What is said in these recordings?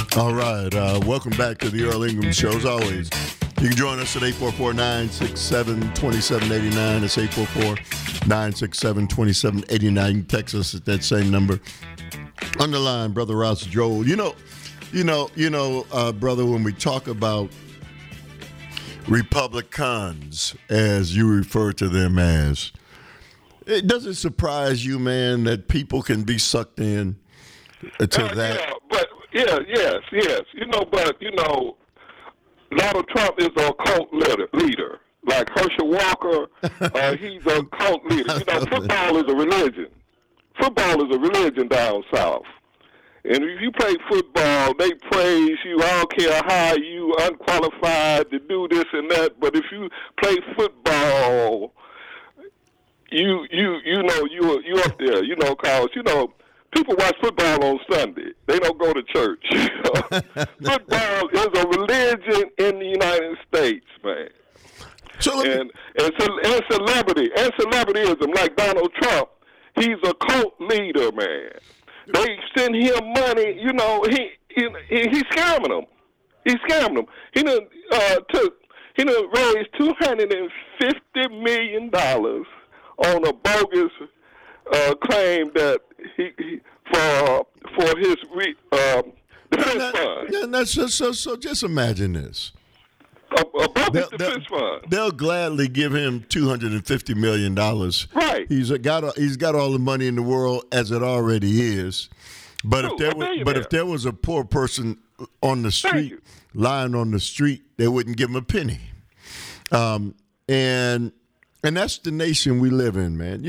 All right. Welcome back to the Earl Ingram Show. As always, you can join us at 844-967-2789. It's 844-967-2789. You can text us at that same number. On the line, Brother Ross Joel. Brother, when we talk about Republicans, as you refer to them as, it doesn't surprise you, man, that people can be sucked in to that. Yes. Donald Trump is a cult leader. Like Herschel Walker, he's a cult leader. Football is a religion. Football is a religion down south. And if you play football, they praise you. I don't care how you unqualified to do this and that. But if you play football, you up there. Cause people watch football on Sunday. They don't go to church. Football is a religion in the United States, man. And celebrityism, like Donald Trump, he's a cult leader, man. They send him money. He scamming them. He scamming them. He done raised $250 million on a bogus claim that he for his defense fund. Yeah, so just imagine this. A bogus defense fund. They'll gladly give him $250 million. Right. He's got all the money in the world as it already is. But if there was a poor person on the street, lying on the street, they wouldn't give him a penny. And that's the nation we live in, man.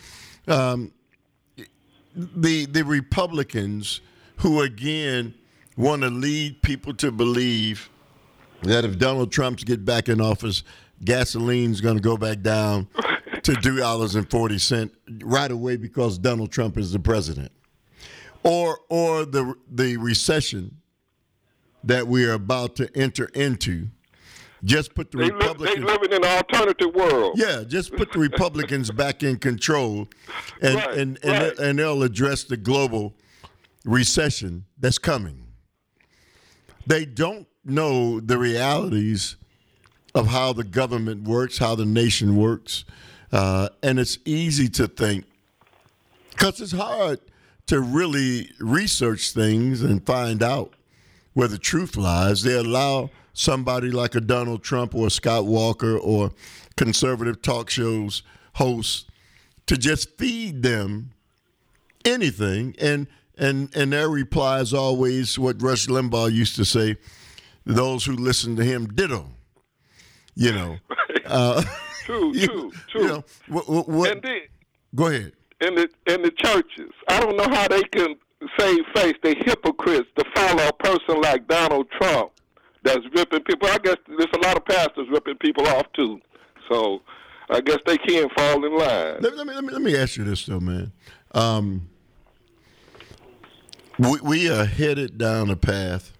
The Republicans who again want to lead people to believe that if Donald Trump gets back in office, gasoline's going to go back down to $2.40 right away because Donald Trump is the president, or the recession that we are about to enter into. Just put the Republicans. They living in an alternative world. Yeah, just put the Republicans back in control, and they'll address the global recession that's coming. They don't know the realities of how the government works, how the nation works, and it's easy to think, because it's hard to really research things and find out where the truth lies. They allow somebody like a Donald Trump or a Scott Walker or conservative talk shows hosts to just feed them anything, and their reply is always what Rush Limbaugh used to say: those who listen to him ditto. True. Go ahead. In the churches, I don't know how they can save face. They hypocrites to follow a person like Donald Trump that's ripping people. I guess there's a lot of pastors ripping people off too. So I guess they can't fall in line. Let me ask you this though, man. We are headed down a path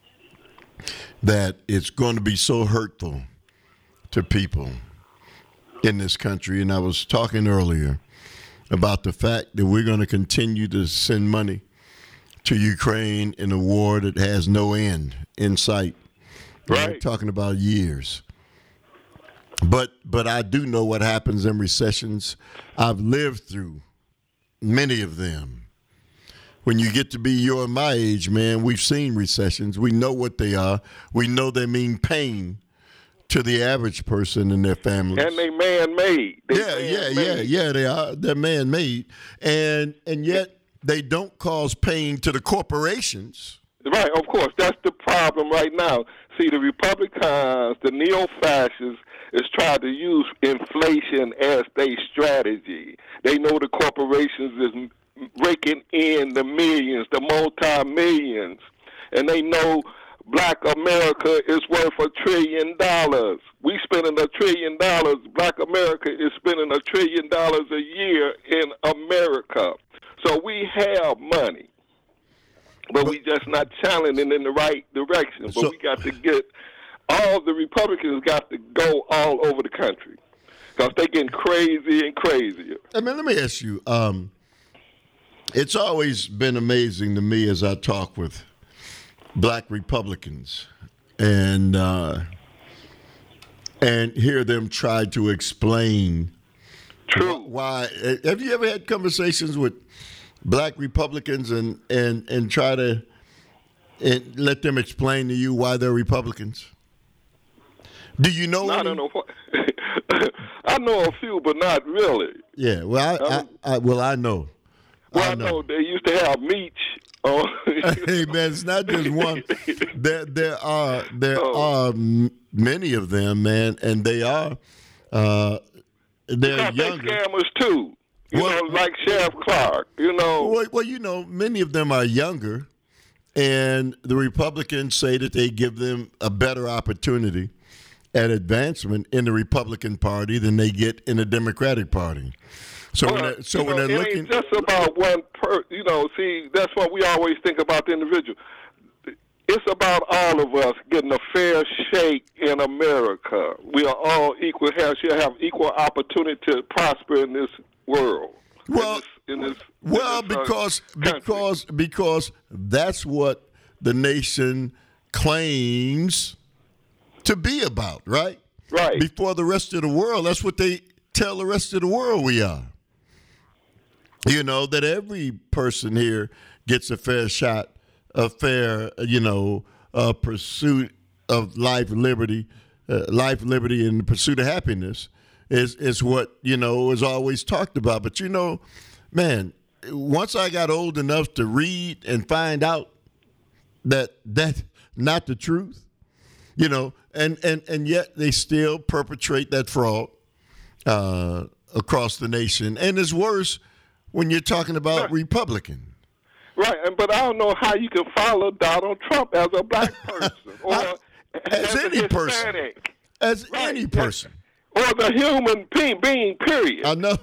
that it's going to be so hurtful to people in this country. And I was talking earlier about the fact that we're going to continue to send money to Ukraine in a war that has no end in sight. Right. We're talking about years. But I do know what happens in recessions. I've lived through many of them. When you get to be your and my age, man, we've seen recessions. We know what they are. We know they mean pain to the average person and their families. And they man-made. Yeah, they are. They're man-made. And yet they don't cause pain to the corporations. Right, of course. That's the problem right now. See, the Republicans, the neo-fascists, is trying to use inflation as their strategy. They know the corporations is raking in the millions, the multi-millions, and they know Black America is worth $1 trillion. We spending $1 trillion. Black America is spending $1 trillion a year in America. So we have money, but we just not channeling in the right direction. But we got to get, all the Republicans got to go all over the country because they're getting crazy and crazier. I mean, let me ask you, it's always been amazing to me as I talk with black Republicans and hear them try to explain why. Have you ever had conversations with black Republicans and try to let them explain to you why they're Republicans? Do you know? I don't know what. I know a few, but not really. Yeah, well, I know. Well, I know they used to have Meech. Hey man, it's not just one. There are many of them, man, and they're younger. They're scammers too. You know, like Sheriff Clark. You know. Well, many of them are younger, and the Republicans say that they give them a better opportunity at advancement in the Republican Party than they get in the Democratic Party. So when they're looking, it ain't just about one see, that's what we always think about the individual. It's about all of us getting a fair shake in America. We are all equal. Should have equal opportunity to prosper in this world. Well, because that's what the nation claims to be about, right? Right. Before the rest of the world, that's what they tell the rest of the world we are. You know, that every person here gets a fair shot, a fair, pursuit of life, liberty, and the pursuit of happiness is what, is always talked about. But, man, once I got old enough to read and find out that that's not the truth, and yet they still perpetrate that fraud across the nation. And it's worse when you're talking about Republican. Right, but I don't know how you can follow Donald Trump as a black person or as any person. As any person. Or the human being, period. I know.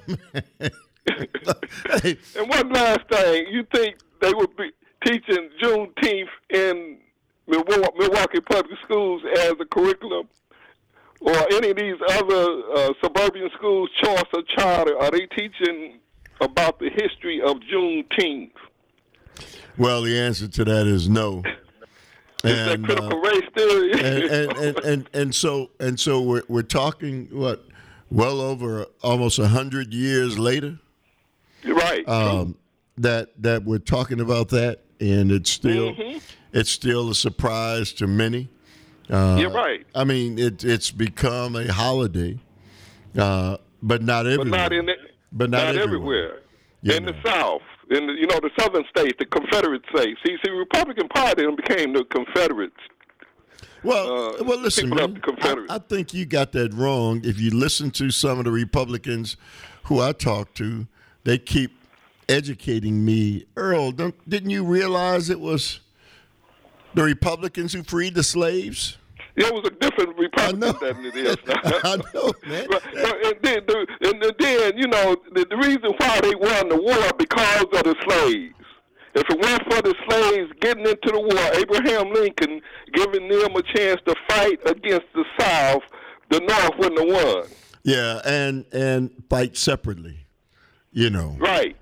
Hey. And one last thing, you think they would be teaching Juneteenth in Milwaukee Public Schools as a curriculum? Or any of these other suburban schools, choice or charter, are they teaching about the history of Juneteenth? Well, the answer to that is no. Is that critical race theory? and so we're talking well over almost 100 years later. Right. That we're talking about that, and it's still a surprise to many. You're right. I mean, it's become a holiday, but not everywhere. But not everywhere. In the South, in the southern states, the Confederate states. See, the Republican Party became the Confederates. Well, listen, man, I think you got that wrong. If you listen to some of the Republicans who I talk to, they keep educating me. Earl, didn't you realize it was the Republicans who freed the slaves? It was a different Republican than it is now. I know, man. And then, the reason why they won the war because of the slaves. If it weren't for the slaves getting into the war, Abraham Lincoln giving them a chance to fight against the South, the North wouldn't have won. Yeah, and fight separately, Right.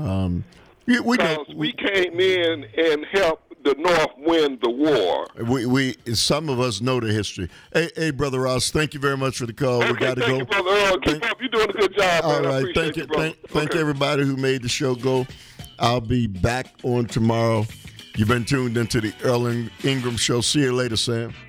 We came in and helped the North win the war. Some of us know the history. Hey, Brother Ross, thank you very much for the call. Okay, we got to go. Thank you, Brother Earl. Keep up. You're doing a good job, all man. right, thank you. Thank everybody who made the show go. I'll be back on tomorrow. You've been tuned into the Earl Ingram Show. See you later, Sam.